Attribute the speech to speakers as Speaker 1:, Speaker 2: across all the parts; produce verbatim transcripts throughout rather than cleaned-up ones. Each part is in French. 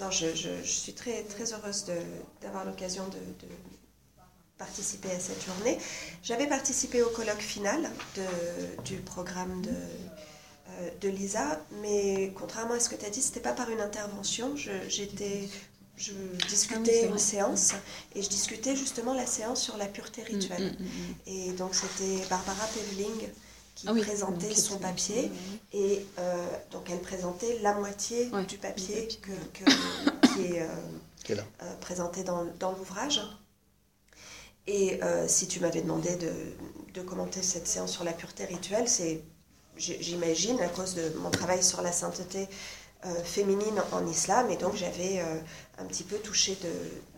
Speaker 1: non, je, je, je suis très, très heureuse de, d'avoir l'occasion de, de participer à cette journée. J'avais participé au colloque final de, du programme de, euh, de Lisa, mais contrairement à ce que tu as dit, ce n'était pas par une intervention. Je, j'étais, je discutais une séance et je discutais justement la séance sur la pureté rituelle. Mm, mm, mm. Et donc c'était Barbara Pevling qui ah oui, présentait son papier, oui, oui. et euh, donc elle présentait la moitié ouais, du papier, papier. Que, que, qui est, euh, euh, présenté dans, dans l'ouvrage. Et euh, si tu m'avais demandé de, de commenter cette séance sur la pureté rituelle, c'est, j'imagine, à cause de mon travail sur la sainteté euh, féminine en islam, et donc j'avais euh, un petit peu touché de,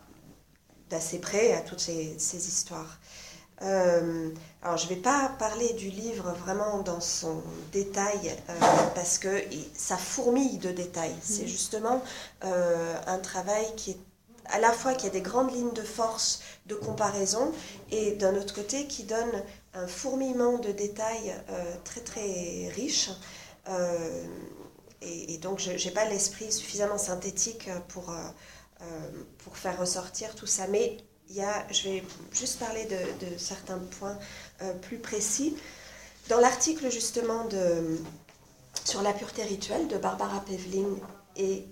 Speaker 1: d'assez près à toutes ces, ces histoires. Euh, alors je ne vais pas parler du livre vraiment dans son détail euh, parce que ça fourmille de détails. C'est justement euh, un travail qui est à la fois qui a des grandes lignes de force de comparaison et d'un autre côté qui donne un fourmillement de détails euh, très très riche. Euh, et, et donc je n'ai pas l'esprit suffisamment synthétique pour, euh, pour faire ressortir tout ça. Mais il y a, je vais juste parler de, de certains points euh, plus précis. Dans l'article justement de, sur la pureté rituelle de Barbara Pevling et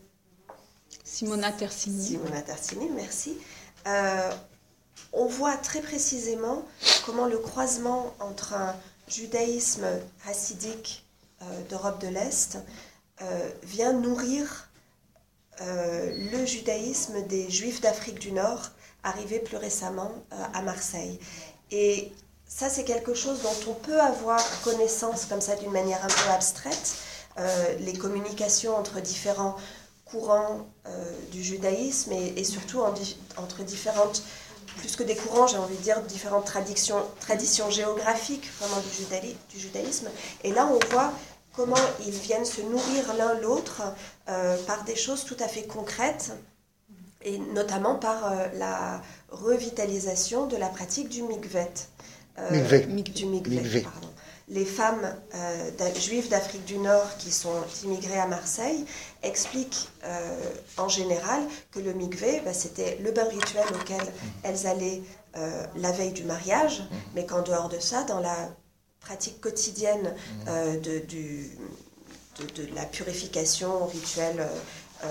Speaker 2: Simona Tersini.
Speaker 1: Simona Tersini, merci. Euh, on voit très précisément comment le croisement entre un judaïsme hassidique euh, d'Europe de l'Est euh, vient nourrir euh, le judaïsme des Juifs d'Afrique du Nord arrivés plus récemment euh, à Marseille. Et ça, c'est quelque chose dont on peut avoir connaissance comme ça d'une manière un peu abstraite. Euh, les communications entre différents courants euh, du judaïsme et, et surtout en, entre différentes, plus que des courants, j'ai envie de dire, différentes traditions, traditions géographiques vraiment du, judaï, du judaïsme. Et là, on voit comment ils viennent se nourrir l'un l'autre euh, par des choses tout à fait concrètes, et notamment par euh, la revitalisation de la pratique du mikvet. Euh,
Speaker 3: mikvé.
Speaker 1: Du mikvé, mikvé. Pardon. Les femmes euh, juives d'Afrique du Nord qui sont immigrées à Marseille expliquent euh, en général que le mikvé, bah, c'était le bain rituel auquel elles allaient euh, la veille du mariage, mais qu'en dehors de ça, dans la pratique quotidienne euh, de, du, de, de la purification rituelle euh,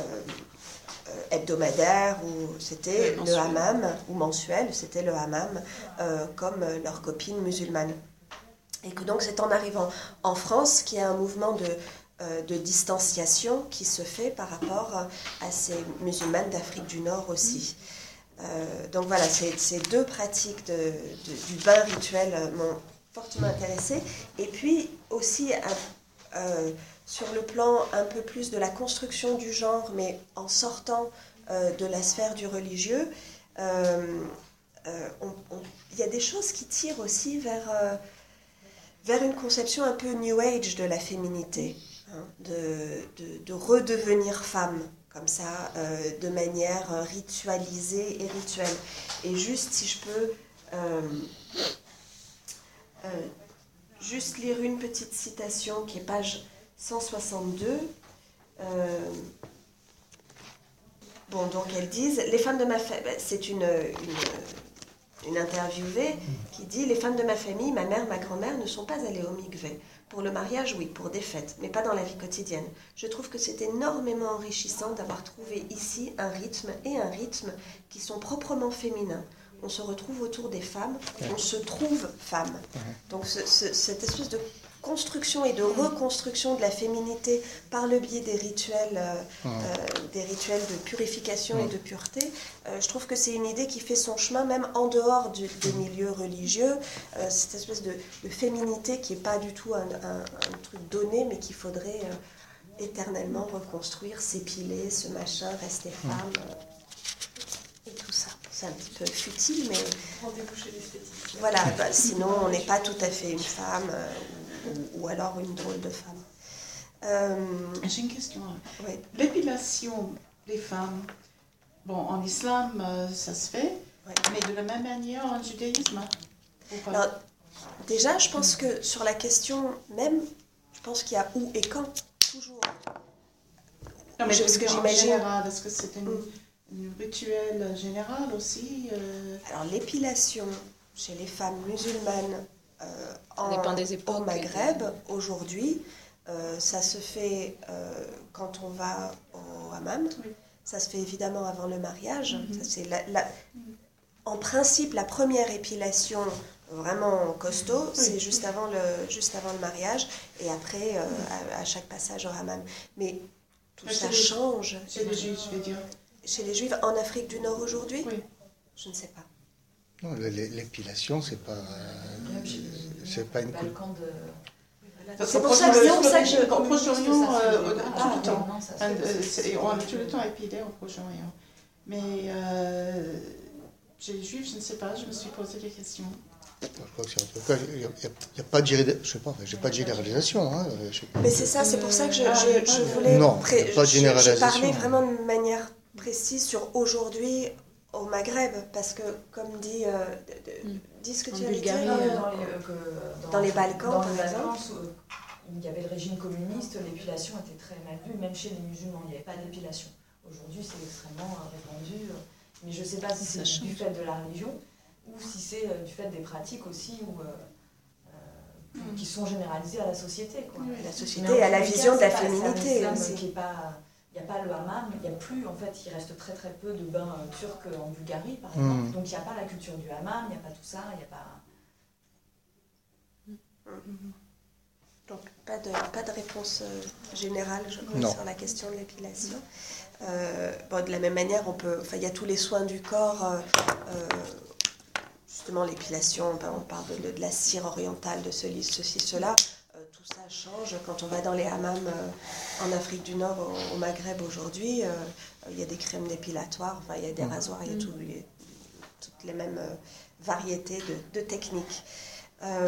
Speaker 1: euh, hebdomadaire, ou c'était le hammam, ou mensuel, c'était le hammam, euh, comme leurs copines musulmanes. Et que donc c'est en arrivant en France qu'il y a un mouvement de, euh, de distanciation qui se fait par rapport à ces musulmanes d'Afrique du Nord aussi. Euh, donc voilà, ces, ces deux pratiques de, de, du bain rituel m'ont fortement intéressée. Et puis aussi euh, sur le plan un peu plus de la construction du genre, mais en sortant euh, de la sphère du religieux, euh, euh, on, on, il y a des choses qui tirent aussi vers... Euh, vers une conception un peu New Age de la féminité, hein, de, de, de redevenir femme, comme ça, euh, de manière ritualisée et rituelle. Et juste, si je peux, euh, euh, juste lire une petite citation qui est page cent soixante-deux. Euh, bon, donc elles disent, les femmes de ma famille, c'est une... une Une interviewée qui dit « Les femmes de ma famille, ma mère, ma grand-mère ne sont pas allées au mikvé. Pour le mariage, oui, pour des fêtes, mais pas dans la vie quotidienne. Je trouve que c'est énormément enrichissant d'avoir trouvé ici un rythme et un rythme qui sont proprement féminins. On se retrouve autour des femmes, on se trouve femme. » Donc ce, ce, cette espèce de construction et de reconstruction de la féminité par le biais des rituels, euh, euh, des rituels de purification et de pureté, euh, je trouve que c'est une idée qui fait son chemin même en dehors du, des milieux religieux. Euh, cette espèce de, de féminité qui n'est pas du tout un, un, un truc donné, mais qu'il faudrait euh, éternellement reconstruire, s'épiler, ce machin, rester femme, euh, et tout ça. C'est un petit peu futile, mais...
Speaker 4: Rendez-vous chez l'esthétique.
Speaker 1: Voilà, bah, sinon on n'est pas tout à fait une femme, euh, ou, ou alors une drôle de femme. Euh...
Speaker 4: J'ai une question.
Speaker 1: Oui.
Speaker 4: L'épilation des femmes, bon, en islam, euh, ça se fait,
Speaker 1: oui.
Speaker 4: Mais de la même manière en judaïsme.
Speaker 1: Alors, déjà, je pense que sur la question même, je pense qu'il y a où et quand, toujours.
Speaker 4: Non, mais
Speaker 1: je, ce que
Speaker 4: en
Speaker 1: j'imagine.
Speaker 4: général, est-ce que c'est une,
Speaker 1: Mm.
Speaker 4: une rituel général aussi euh...
Speaker 1: Alors l'épilation chez les femmes musulmanes euh,
Speaker 2: Ça
Speaker 1: en,
Speaker 2: dépend des époques.
Speaker 1: au Maghreb, aujourd'hui, euh, ça se fait euh, quand on va au hammam.
Speaker 4: Oui.
Speaker 1: Ça se fait évidemment avant le mariage.
Speaker 2: Mhm.
Speaker 1: Ça, c'est la, la, en principe, la première épilation vraiment costaud,
Speaker 4: Oui.
Speaker 1: c'est juste avant le, juste avant le mariage et après euh, à, à chaque passage au hammam. Mais tout
Speaker 4: Mais
Speaker 1: ça
Speaker 4: chez les-
Speaker 1: change.
Speaker 4: Chez les juifs, je veux dire.
Speaker 1: Chez les juifs en Afrique du Nord aujourd'hui,
Speaker 4: Oui.
Speaker 1: je ne sais pas.
Speaker 3: Non, l'épilation, c'est pas, euh, c'est pas une coupe.
Speaker 4: Parce
Speaker 1: C'est
Speaker 4: qu'au
Speaker 1: pour ça que-
Speaker 4: Proche-
Speaker 1: c'est pour ça que je-
Speaker 4: Au Proche-Orient, euh, au-
Speaker 5: Ah,
Speaker 4: tout le temps.
Speaker 5: non, ça se
Speaker 4: And,
Speaker 5: fait
Speaker 4: euh,
Speaker 5: aussi.
Speaker 4: c'est- on a tout le temps épilé au Proche-Orient. Mais euh, chez les juifs, je ne sais pas, je me suis posé des questions.
Speaker 3: Je crois que c'est en tout cas, il n'y a, a pas de géné- je sais pas, j'ai pas de généralisation. Hein, je sais pas.
Speaker 1: Mais c'est ça, c'est pour ça que je,
Speaker 4: Ah,
Speaker 1: je, je voulais...
Speaker 3: Non,
Speaker 1: pré-
Speaker 3: pas de
Speaker 1: je-
Speaker 3: généralisation.
Speaker 1: Je parlais vraiment de manière précise sur aujourd'hui au Maghreb, parce que comme dit... Euh, de- de-
Speaker 2: Mm.
Speaker 1: dis ce que
Speaker 2: En
Speaker 1: tu avais dit.
Speaker 2: Bulgarie,
Speaker 5: Non, mais
Speaker 1: euh,
Speaker 5: dans les, euh, que-
Speaker 1: Dans les Balkans,
Speaker 5: dans
Speaker 1: par
Speaker 5: les
Speaker 1: exemple.
Speaker 5: Balkans, où il y avait le régime communiste, l'épilation était très mal vue, même chez les musulmans, il n'y avait pas d'épilation. Aujourd'hui, c'est extrêmement euh, répandu, euh, mais je ne sais pas si
Speaker 2: Ça
Speaker 5: c'est du
Speaker 2: change.
Speaker 5: fait de la religion ou si c'est euh, du fait des pratiques aussi où, euh, euh, qui sont généralisées à la société. Quoi.
Speaker 4: Oui.
Speaker 1: La
Speaker 5: Mais
Speaker 1: société
Speaker 5: en
Speaker 1: et à
Speaker 5: tous
Speaker 1: la
Speaker 5: les
Speaker 1: vision
Speaker 5: cas,
Speaker 1: de la
Speaker 5: c'est pas-
Speaker 1: féminité
Speaker 5: c'est un islam
Speaker 1: aussi.
Speaker 5: qui est pas, il n'y a pas le hammam, il n'y a plus, en fait, il reste très très peu de bains euh, turcs en Bulgarie, par exemple.
Speaker 3: Mm.
Speaker 5: Donc il n'y a pas la culture du hammam, il n'y a pas tout ça, il n'y a pas...
Speaker 1: Donc pas de, pas de réponse euh, générale, je crois,
Speaker 3: Non.
Speaker 1: sur la question de l'épilation. Euh, bon, de la même manière, on peut, enfin, il y a tous les soins du corps, euh, euh, justement l'épilation, ben, on parle de, de la cire orientale, de ceci, ceci cela. Euh, tout ça change quand on va dans les hammams euh, en Afrique du Nord, au, au Maghreb aujourd'hui. Euh, il y a des crèmes dépilatoires, enfin, il y a des rasoirs, il y a tout- les- toutes les mêmes euh, variétés de, de techniques. Euh,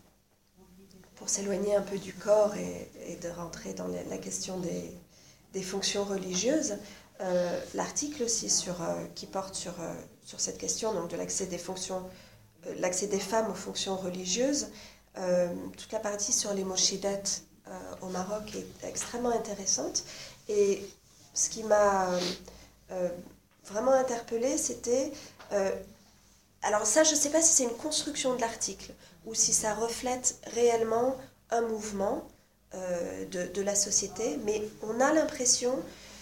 Speaker 1: pour s'éloigner un peu du corps et, et de rentrer dans la, la question des, des fonctions religieuses, euh, l'article aussi sur, euh, qui porte sur, euh, sur cette question donc de l'accès des fonctions, euh, l'accès des femmes aux fonctions religieuses, euh, toute la partie sur les mochidettes euh, au Maroc est extrêmement intéressante. Et ce qui m'a euh, vraiment interpellée, c'était... Euh, alors ça, je ne sais pas si c'est une construction de l'article ou si ça reflète réellement un mouvement euh, de, de la société, mais on a l'impression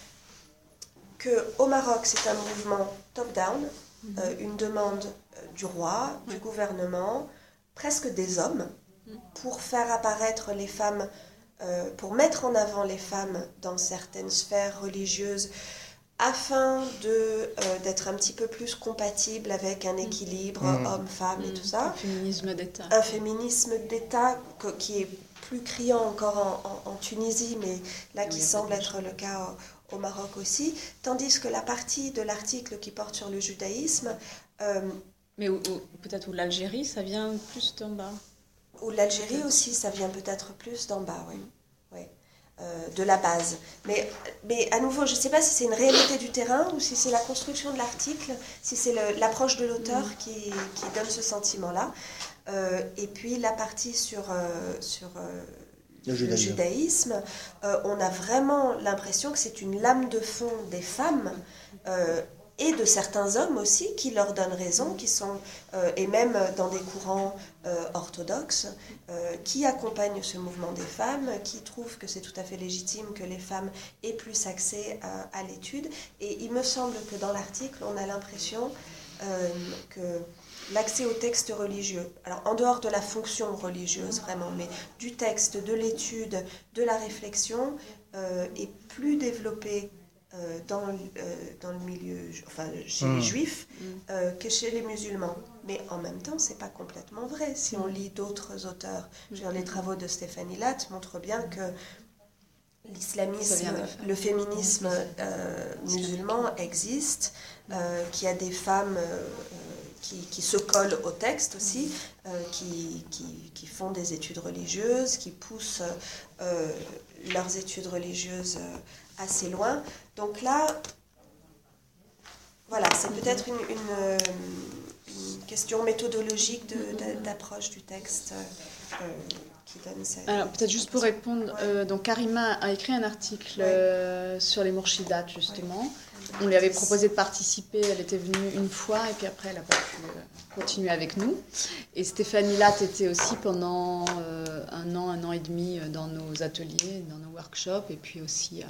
Speaker 1: qu'au Maroc, c'est un mouvement top-down,
Speaker 2: Mhm.
Speaker 1: euh, une demande euh, du roi, du
Speaker 2: Ouais.
Speaker 1: gouvernement, presque des hommes,
Speaker 2: Mhm.
Speaker 1: pour faire apparaître les femmes, euh, pour mettre en avant les femmes dans certaines sphères religieuses, afin de, euh, d'être un petit peu plus compatible avec un équilibre
Speaker 3: Mhm.
Speaker 1: homme-femme et tout ça.
Speaker 2: Un féminisme d'État.
Speaker 1: Un féminisme d'État que- qui est plus criant encore en, en- en Tunisie, mais là
Speaker 2: Oui,
Speaker 1: qui
Speaker 2: il y a
Speaker 1: semble
Speaker 2: pas de
Speaker 1: être le cas au, au Maroc aussi. Tandis que la partie de l'article qui porte sur le judaïsme, euh,
Speaker 2: Mais où- où- peut-être où l'Algérie, ça vient plus d'en bas.
Speaker 1: ou l'Algérie aussi, ça vient peut-être plus d'en bas, oui. Oui. Euh, de la base. Mais, mais à nouveau, je ne sais pas si c'est une réalité du terrain ou si c'est la construction de l'article, si c'est le- l'approche de l'auteur qui, qui donne ce sentiment-là. Euh, et puis la partie sur, euh, sur euh,
Speaker 3: Le
Speaker 1: le
Speaker 3: judaïsme.
Speaker 1: judaïsme, euh, on a vraiment l'impression que c'est une lame de fond des femmes euh, et de certains hommes aussi qui leur donnent raison, qui sont, euh, et même dans des courants euh, orthodoxes, euh, qui accompagnent ce mouvement des femmes, qui trouvent que c'est tout à fait légitime que les femmes aient plus accès à, à l'étude. Et il me semble que dans l'article, on a l'impression euh, que l'accès au texte religieux, alors en dehors de la fonction religieuse vraiment, mais du texte, de l'étude, de la réflexion, euh, est plus développé euh, dans, euh, dans le milieu, enfin chez
Speaker 3: Mm.
Speaker 1: les juifs, euh, que chez les musulmans. Mais en même temps, c'est pas complètement vrai. Si on lit d'autres auteurs, je veux dire, les travaux de Stéphanie Latt montrent bien que
Speaker 2: Ça
Speaker 1: l'islamisme,
Speaker 2: vient des femmes.
Speaker 1: le féminisme euh, musulman existe, euh, qu'il y a des femmes euh, qui, qui se collent au texte aussi, euh, qui, qui, qui font des études religieuses, qui poussent euh, leurs études religieuses euh, assez loin. Donc là, voilà, c'est peut-être une, une, euh, une question méthodologique de- d'a- d'approche du texte euh, qui donne ça.
Speaker 2: Alors, peut-être juste pour répondre,
Speaker 1: Ouais.
Speaker 2: euh, donc Karima a écrit un article
Speaker 1: Ouais.
Speaker 2: euh, sur les Mourchidates, justement. Ouais. On lui avait proposé de participer, elle était venue une fois, et puis après, elle n'a pas pu euh, continuer avec nous. Et Stéphanie Latte était aussi pendant euh, un an, un an et demi dans nos ateliers, dans nos workshops, et puis aussi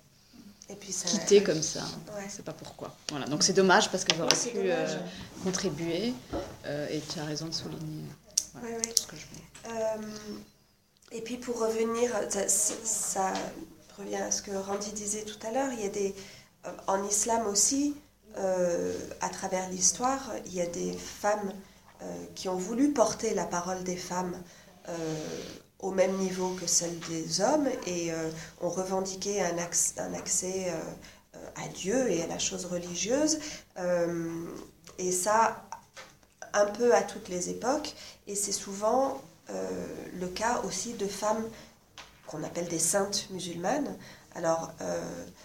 Speaker 2: a
Speaker 1: Et puis ça,
Speaker 2: quitté comme ça.
Speaker 1: Ouais.
Speaker 2: Je ne sais pas pourquoi. Voilà, donc c'est dommage parce qu'elle aurait
Speaker 1: Oui, c'est
Speaker 2: pu
Speaker 1: dommage.
Speaker 2: euh, contribuer, euh, et tu as raison de souligner. Voilà,
Speaker 1: Ouais, ouais.
Speaker 2: ce que je voulais.
Speaker 1: Euh, et puis pour revenir, ça, ça revient à ce que Randy disait tout à l'heure, il y a des, en islam aussi, euh, à travers l'histoire, il y a des femmes euh, qui ont voulu porter la parole des femmes euh, au même niveau que celle des hommes et euh, ont revendiqué un, accès, un accès euh, à Dieu et à la chose religieuse. Euh, et ça, un peu à toutes les époques, et c'est souvent euh, le cas aussi de femmes qu'on appelle des saintes musulmanes. Alors, euh,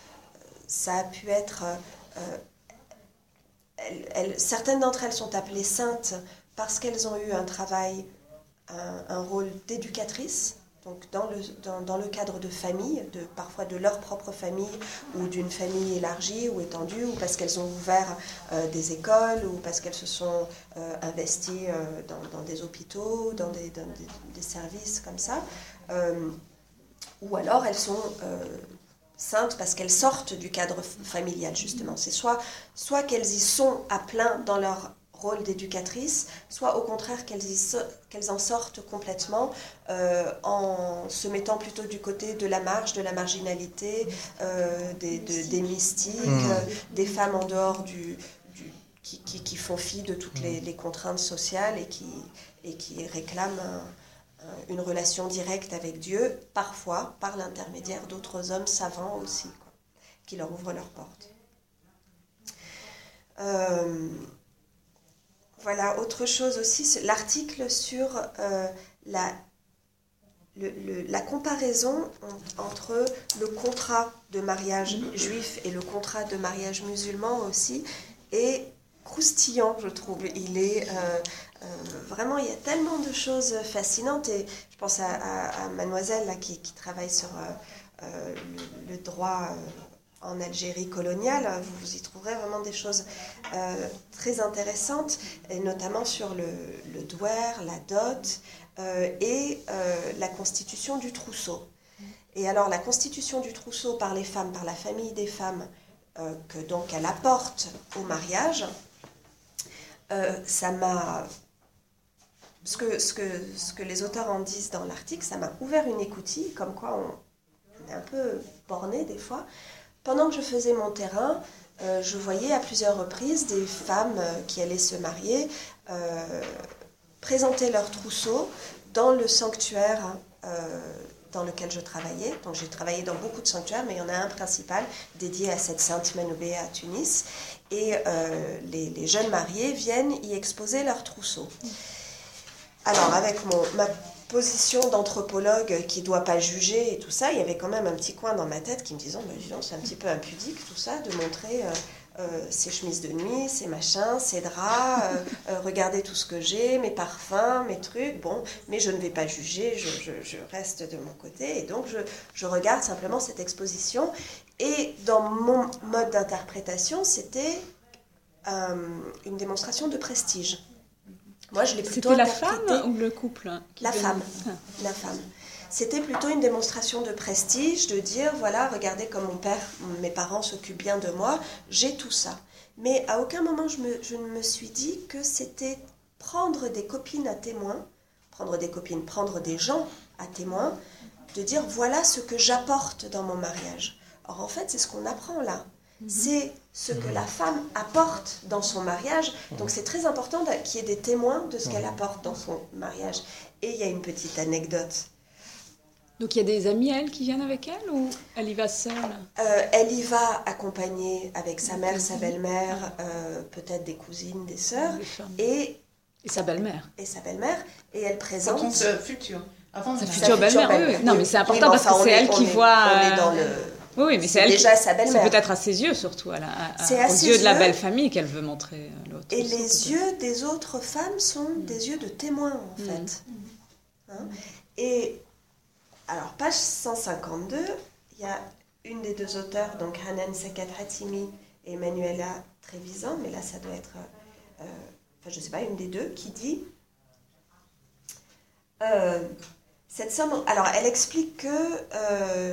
Speaker 1: ça a pu être... Euh, elles, elles, certaines d'entre elles sont appelées saintes parce qu'elles ont eu un travail, un, un rôle d'éducatrice, donc dans le, dans, dans le cadre de famille, de, parfois de leur propre famille ou d'une famille élargie ou étendue, ou parce qu'elles ont ouvert euh, des écoles, ou parce qu'elles se sont euh, investies euh, dans, dans des hôpitaux, dans des, dans des, des services comme ça. Euh, ou alors elles sont euh, saintes parce qu'elles sortent du cadre familial, justement. C'est soit, soit qu'elles y sont à plein dans leur rôle d'éducatrice, soit au contraire qu'elles, y so- qu'elles en sortent complètement euh, en se mettant plutôt du côté de la marge, de la marginalité, euh, des, de, des mystiques,
Speaker 3: Mmh.
Speaker 1: euh, des femmes en dehors du, du qui, qui, qui font fi de toutes les, les contraintes sociales et qui, et qui réclament un, un, une relation directe avec Dieu, parfois par l'intermédiaire d'autres hommes savants aussi, quoi, qui leur ouvrent leurs portes. Euh, Voilà, autre chose aussi, l'article sur euh, la, le, le, la comparaison entre le contrat de mariage juif et le contrat de mariage musulman aussi est croustillant, je trouve. Il est euh, euh, vraiment, il y a tellement de choses fascinantes et je pense à, à, à Mademoiselle là, qui, qui travaille sur euh, euh, le, le droit euh, en Algérie coloniale, vous, vous y trouverez vraiment des choses euh, très intéressantes, et notamment sur le, le douar, la dot euh, et euh, la constitution du trousseau. Et alors la constitution du trousseau par les femmes, par la famille des femmes, euh, que donc elle apporte au mariage, euh, ça m'a... Ce que, ce, que, ce que les auteurs en disent dans l'article, ça m'a ouvert une écoutille, comme quoi on, on est un peu borné des fois. Pendant que je faisais mon terrain, euh, je voyais à plusieurs reprises des femmes euh, qui allaient se marier euh, présenter leur trousseau dans le sanctuaire euh, dans lequel je travaillais. Donc j'ai travaillé dans beaucoup de sanctuaires, mais il y en a un principal dédié à cette sainte Manoubé à Tunis. Et euh, les, les jeunes mariés viennent y exposer leur trousseau. Alors avec mon, ma position d'anthropologue qui ne doit pas juger et tout ça, il y avait quand même un petit coin dans ma tête qui me disait bah, dis donc, c'est un petit peu impudique tout ça, de montrer euh, euh, ses chemises de nuit, ses machins, ses draps, euh, euh, regardez tout ce que j'ai, mes parfums, mes trucs, bon, mais je ne vais pas juger, je, je, je reste de mon côté et donc je, je regarde simplement cette exposition et dans mon mode d'interprétation, c'était euh, une démonstration de prestige. Moi, je l'ai plutôt
Speaker 2: C'était la
Speaker 1: interprété...
Speaker 2: femme ou le couple qui
Speaker 1: La
Speaker 2: donne...
Speaker 1: femme.
Speaker 2: Ah.
Speaker 1: La femme. C'était plutôt une démonstration de prestige, de dire, voilà, regardez comme mon père, mes parents s'occupent bien de moi, j'ai tout ça. Mais à aucun moment, je, me, je ne me suis dit que c'était prendre des copines à témoin, prendre des copines, prendre des gens à témoin, de dire, voilà ce que j'apporte dans mon mariage. Or, en fait, c'est ce qu'on apprend là. C'est ce que la femme apporte dans son mariage. Donc c'est très important qu'il y ait des témoins de ce qu'elle apporte dans son mariage. Et il y a une petite anecdote.
Speaker 2: Donc il y a des amis, elle, qui viennent avec elle ou elle y va seule?
Speaker 1: euh, Elle y va accompagnée avec sa mère, sa belle-mère, euh, peut-être des cousines, des sœurs, et,
Speaker 2: et sa belle-mère.
Speaker 1: Et sa belle-mère. Et elle présente...
Speaker 4: Par contre, euh, futur. Avant
Speaker 2: Sa
Speaker 4: de-
Speaker 2: future belle-mère, oui, oui. Non, mais c'est important
Speaker 1: oui, mais
Speaker 2: parce
Speaker 1: enfin,
Speaker 2: que c'est
Speaker 1: on est-
Speaker 2: elle qui
Speaker 1: on est-
Speaker 2: voit...
Speaker 1: On est dans le...
Speaker 2: Oui, oui, mais c'est,
Speaker 1: C'est
Speaker 2: elle
Speaker 1: déjà
Speaker 2: qui...
Speaker 1: sa belle-mère.
Speaker 2: C'est peut-être à ses yeux, surtout, à la, à,
Speaker 1: C'est à
Speaker 2: aux
Speaker 1: ses
Speaker 2: yeux de la
Speaker 1: yeux.
Speaker 2: belle famille qu'elle veut montrer l'autre.
Speaker 1: Et
Speaker 2: trousseau,
Speaker 1: les
Speaker 2: peut-être.
Speaker 1: yeux des autres femmes sont
Speaker 2: Mm.
Speaker 1: des yeux de témoins, en
Speaker 2: Mm.
Speaker 1: fait. Hein? Et alors, page cent cinquante-deux, il y a une des deux auteurs, donc Hanan Sakat-Hatimi et Manuela Trevisan, mais là ça doit être, euh, enfin je ne sais pas, une des deux, qui dit euh, cette somme. Alors elle explique que euh,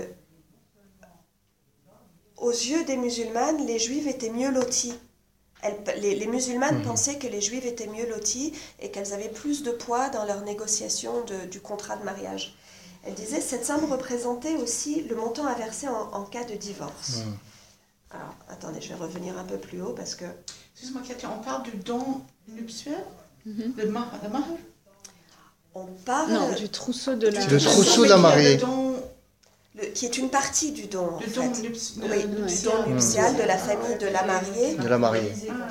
Speaker 1: aux yeux des musulmanes, les juives étaient mieux loties. Elles, les, les musulmanes mmh. pensaient que les juives étaient mieux loties et qu'elles avaient plus de poids dans leur négociation de, du contrat de mariage. Elle disait cette somme représentait aussi le montant à verser en, en cas de divorce. Mmh. Alors, attendez, je vais revenir un peu plus haut parce que...
Speaker 4: Excuse-moi, Katia, on parle du don nuptial, mmh. le mar, le mar
Speaker 1: On parle...
Speaker 2: Non, du trousseau de la...
Speaker 3: Le trousseau de la mariée.
Speaker 1: Le, qui est une partie du don, en
Speaker 4: le
Speaker 1: fait.
Speaker 4: Don nups,
Speaker 1: oui, le oui. don nuptial mmh. de la famille de la mariée.
Speaker 3: De la mariée.
Speaker 1: Ah.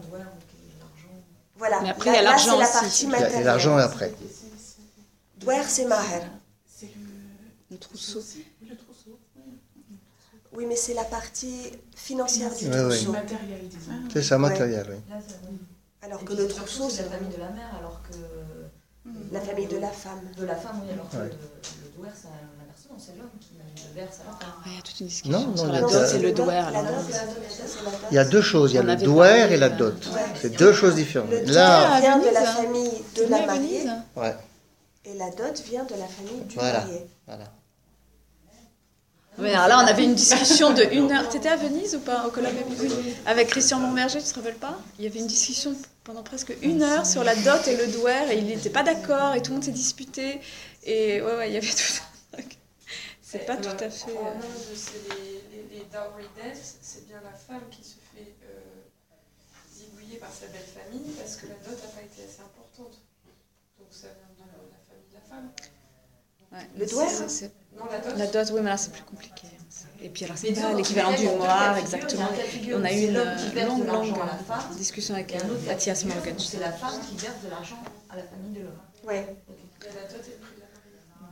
Speaker 1: Voilà.
Speaker 2: Mais après, là, il y a l'argent
Speaker 1: là, c'est
Speaker 2: aussi.
Speaker 1: la partie matérielle.
Speaker 3: Et l'argent est après.
Speaker 1: Douer, c'est maher.
Speaker 4: C'est le...
Speaker 2: le trousseau.
Speaker 4: Le trousseau, oui.
Speaker 1: Oui, mais c'est la partie financière du
Speaker 3: oui,
Speaker 1: trousseau.
Speaker 3: Oui.
Speaker 4: Matériel, disons.
Speaker 3: C'est ça, matériel,
Speaker 1: ouais.
Speaker 3: oui.
Speaker 5: Là, ça, oui.
Speaker 1: Alors
Speaker 5: et
Speaker 1: que le trousseau,
Speaker 5: c'est la famille de la mère, alors que...
Speaker 1: La famille de la femme.
Speaker 5: De la femme, oui, alors que
Speaker 3: ouais.
Speaker 5: le, le douer, c'est l'inversion, c'est l'homme qui le verse à la femme.
Speaker 2: Il y a toute une discussion
Speaker 3: non, non,
Speaker 2: sur la
Speaker 3: non,
Speaker 2: dot
Speaker 3: c'est
Speaker 2: et le douer.
Speaker 3: Il y a deux choses, il y a
Speaker 2: On
Speaker 3: le
Speaker 2: avait
Speaker 3: douer
Speaker 2: parlé,
Speaker 3: et la
Speaker 2: euh,
Speaker 3: dot.
Speaker 1: Ouais.
Speaker 3: C'est deux choses différentes.
Speaker 1: Le douer
Speaker 3: Là,
Speaker 1: vient de
Speaker 2: Venise,
Speaker 1: la
Speaker 2: hein.
Speaker 1: famille de
Speaker 2: Tu
Speaker 1: la
Speaker 2: venais à
Speaker 1: mariée
Speaker 2: Venise
Speaker 3: ouais,
Speaker 1: et la dot vient de la famille du
Speaker 3: Voilà.
Speaker 1: marié.
Speaker 3: voilà.
Speaker 2: Oui, alors là, on avait une discussion de une heure. T'étais à Venise ou pas, au colloque avec Christian Montberger, tu te rappelles pas? Il y avait une discussion pendant presque une heure sur la dot et le douer, et il n'était pas d'accord, et tout le monde s'est disputé. Et ouais, ouais, il y avait tout un truc. C'est pas tout à fait...
Speaker 6: En Inde, c'est les, les, les dowry deaths, c'est bien la femme qui se fait euh, zigouiller par sa belle famille parce que la dot n'a pas été assez importante. Donc ça vient de la, la famille de la femme.
Speaker 2: Ouais.
Speaker 1: Le douer
Speaker 2: C'est- c'est-
Speaker 6: Non, la dot.
Speaker 2: La dot, oui, mais là, c'est plus compliqué. Et puis alors, c'est
Speaker 5: Mais
Speaker 2: pas
Speaker 5: donc,
Speaker 2: l'équivalent
Speaker 5: il y
Speaker 2: du
Speaker 5: a deux
Speaker 2: moire,
Speaker 5: cas de figure.
Speaker 2: exactement.
Speaker 5: Il y a un cas de figure
Speaker 2: On a
Speaker 5: où
Speaker 2: eu
Speaker 5: c'est
Speaker 2: une
Speaker 5: l'homme qui verse
Speaker 2: longue,
Speaker 5: de l'argent
Speaker 2: longue
Speaker 5: à la femme,
Speaker 2: discussion avec
Speaker 5: et un autre cas de
Speaker 2: Mathias
Speaker 5: figure
Speaker 2: Morgan.
Speaker 5: où c'est la femme qui verse de l'argent à la famille de l'homme.
Speaker 1: Oui.
Speaker 6: Et la dot est le prix de la mariée.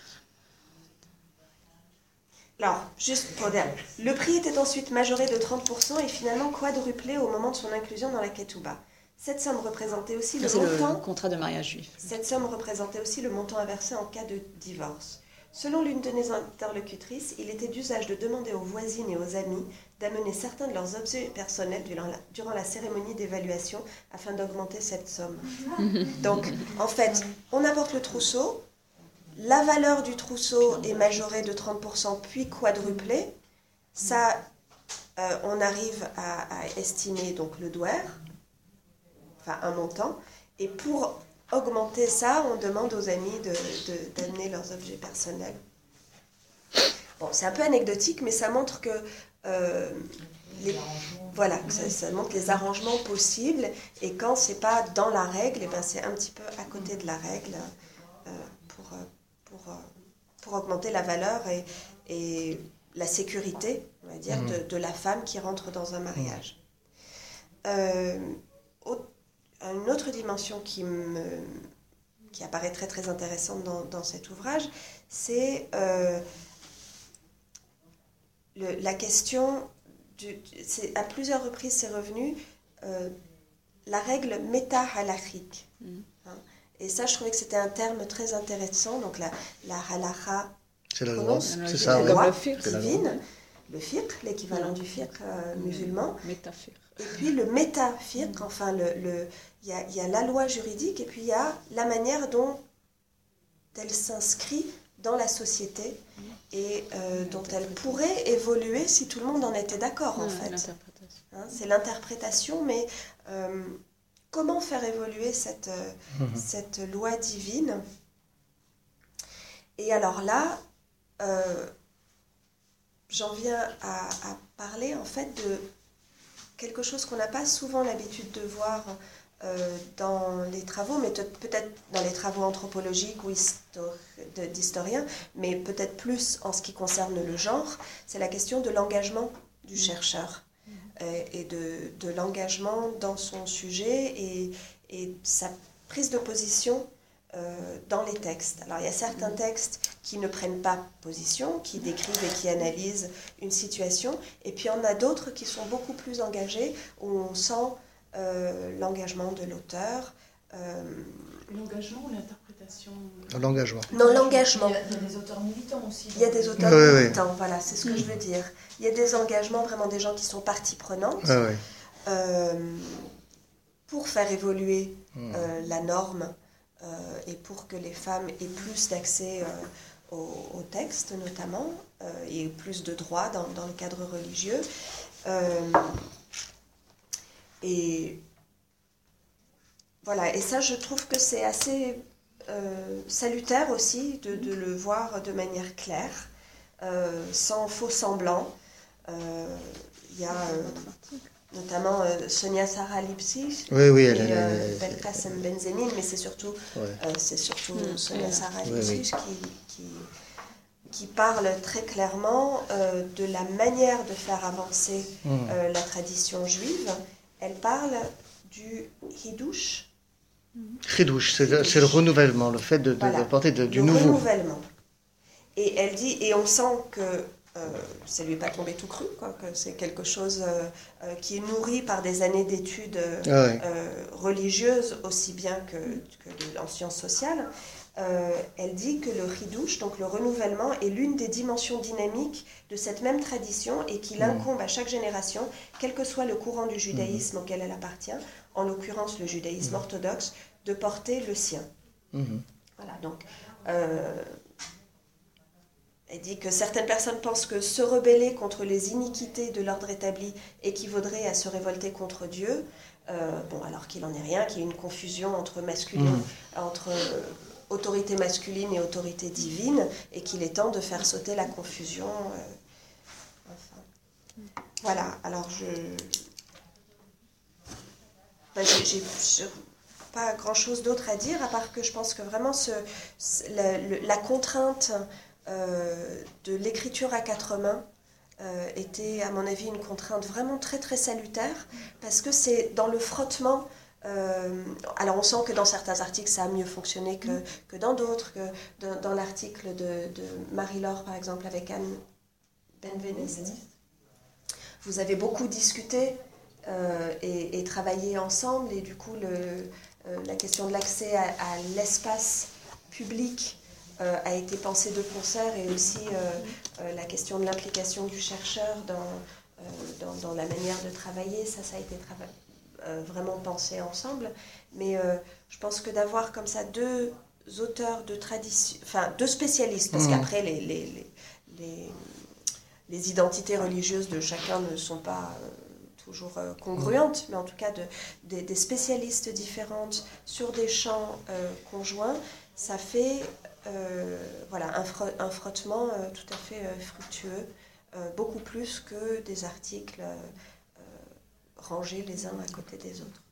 Speaker 1: Alors, juste pour dire, le prix était ensuite majoré de trente pour cent et finalement quadruplé au moment de son inclusion dans la ketouba. Cette somme représentait aussi le
Speaker 2: C'est
Speaker 1: montant...
Speaker 2: le contrat de mariage juif.
Speaker 1: Cette somme représentait aussi le montant à verser en cas de divorce. Selon l'une de nos interlocutrices, il était d'usage de demander aux voisines et aux amis d'amener certains de leurs objets personnels durant la, durant la cérémonie d'évaluation afin d'augmenter cette somme. Donc, en fait, on apporte le trousseau, la valeur du trousseau est majorée de trente pour cent puis quadruplée. Ça, euh, on arrive à, à estimer donc le douer, enfin un montant, et pour augmenter ça, on demande aux amis de, de, d'amener leurs objets personnels. Bon, c'est un peu anecdotique, mais ça montre que euh, les, voilà, que ça, ça montre les arrangements possibles, et quand c'est pas dans la règle, et ben c'est un petit peu à côté de la règle euh, pour, pour, pour augmenter la valeur et, et la sécurité, on va dire, mmh. de, de la femme qui rentre dans un mariage. Euh, au, Une autre dimension qui, me, qui apparaît très très intéressante dans, dans cet ouvrage, c'est euh, le, la question, du, c'est, à plusieurs reprises c'est revenu, euh, la règle méta-halachique. Mm. Hein, et ça je trouvais que c'était un terme très intéressant, donc la, la halacha,
Speaker 3: c'est la loi, c'est ça,
Speaker 1: la loi
Speaker 3: ouais.
Speaker 1: divine, le fiqh, l'équivalent mm. du fiqh euh, musulman.
Speaker 2: Métafiqh.
Speaker 1: Et puis le métafiqh, enfin, le, le, il y a, il y a la loi juridique et puis il y a la manière dont elle s'inscrit dans la société et euh, dont elle pourrait évoluer si tout le monde en était d'accord, en
Speaker 2: ouais,
Speaker 1: fait.
Speaker 2: L'interprétation.
Speaker 1: Hein, c'est l'interprétation, mais euh, comment faire évoluer cette, euh, mmh. cette loi divine? Et alors là, euh, j'en viens à, à parler, en fait, de quelque chose qu'on n'a pas souvent l'habitude de voir euh, dans les travaux, mais peut-être dans les travaux anthropologiques ou histori- d'historiens, mais peut-être plus en ce qui concerne le genre, c'est la question de l'engagement du chercheur mmh. euh, et de, de l'engagement dans son sujet et, et sa prise de position euh, dans les textes. Alors il y a certains textes qui ne prennent pas position, qui décrivent et qui analysent une situation, et puis il y en a d'autres qui sont beaucoup plus engagés, où on sent euh, l'engagement de l'auteur, Euh,
Speaker 4: L'engagement ou l'interprétation?
Speaker 3: L'engagement.
Speaker 1: non, l'engagement.
Speaker 5: Il y, a, il y a des auteurs militants aussi.
Speaker 1: Il y a des auteurs
Speaker 3: Ouais, ouais.
Speaker 1: militants, voilà, c'est ce que je veux dire. Il y a des engagements, vraiment des gens qui sont partie prenante
Speaker 3: Ah ouais.
Speaker 1: euh, pour faire évoluer
Speaker 3: Mmh.
Speaker 1: euh, la norme euh, et pour que les femmes aient plus d'accès euh, au, au texte notamment euh, et plus de droits dans, dans le cadre religieux. Euh, et voilà, et ça je trouve que c'est assez euh, salutaire aussi de, de le voir de manière claire, euh, sans faux semblant. Euh, Il y a euh, notamment euh, Sonia Sarah Lipsy
Speaker 3: Oui, oui,
Speaker 1: et
Speaker 3: elle, elle,
Speaker 1: euh,
Speaker 3: elle-
Speaker 1: Belkacem Benzemin, mais c'est surtout,
Speaker 3: ouais.
Speaker 1: euh, c'est surtout
Speaker 2: Mm.
Speaker 1: Sonia Sarah
Speaker 3: Oui, oui.
Speaker 1: Lipsy qui, qui, qui parle très clairement euh, de la manière de faire avancer
Speaker 3: Mmh.
Speaker 1: euh, la tradition juive. Elle parle du Hiddush,
Speaker 3: Chidouche, c'est le, c'est le renouvellement, le fait de, de,
Speaker 1: Voilà.
Speaker 3: d'apporter de- du
Speaker 1: le
Speaker 3: nouveau.
Speaker 1: renouvellement. Et elle dit, et on sent que euh, ça lui est pas tombé tout cru, quoi, que c'est quelque chose euh, euh, qui est nourri par des années d'études euh,
Speaker 3: Ah ouais.
Speaker 1: euh, religieuses aussi bien que, que de- en sciences sociales. Euh, elle dit que le Hiddush, donc le renouvellement, est l'une des dimensions dynamiques de cette même tradition et qu'il
Speaker 3: Mhm.
Speaker 1: incombe à chaque génération, quel que soit le courant du judaïsme auquel elle appartient, en l'occurrence le judaïsme orthodoxe, de porter le sien.
Speaker 3: Mhm.
Speaker 1: Voilà, donc euh, elle dit que certaines personnes pensent que se rebeller contre les iniquités de l'ordre établi équivaudrait à se révolter contre Dieu, euh, bon, alors qu'il n'en est rien, qu'il y a une confusion entre, masculin,
Speaker 3: Mhm.
Speaker 1: entre euh, autorité masculine et autorité divine, et qu'il est temps de faire sauter la confusion. euh, enfin. Voilà, alors je... Enfin, j'ai, j'ai, j'ai pas grand-chose d'autre à dire, à part que je pense que vraiment ce, ce- la, le- la contrainte euh, de l'écriture à quatre mains euh, était, à mon avis, une contrainte vraiment très très salutaire, parce que c'est dans le frottement. Euh, alors on sent que dans certains articles ça a mieux fonctionné que, que dans d'autres, que dans, dans l'article de, de Marie-Laure par exemple avec Anne Benveniste, vous avez beaucoup discuté euh, et, et travaillé ensemble, et du coup le, euh, la question de l'accès à, à l'espace public euh, a été pensée de concert, et aussi euh, euh, la question de l'implication du chercheur dans, euh, dans, dans la manière de travailler, ça, ça a été trava- euh, vraiment pensé ensemble. Mais euh, je pense que d'avoir comme ça deux auteurs de tradition, enfin deux spécialistes, parce
Speaker 3: Mmh.
Speaker 1: qu'après les, les, les, les, les identités religieuses de chacun ne sont pas euh, toujours euh, congruentes, mais en tout cas de, des, des spécialistes différentes sur des champs euh, conjoints, ça fait euh, voilà, un, fro- un frottement euh, tout à fait euh, fructueux, euh, beaucoup plus que des articles euh, euh, rangés les uns à côté des autres.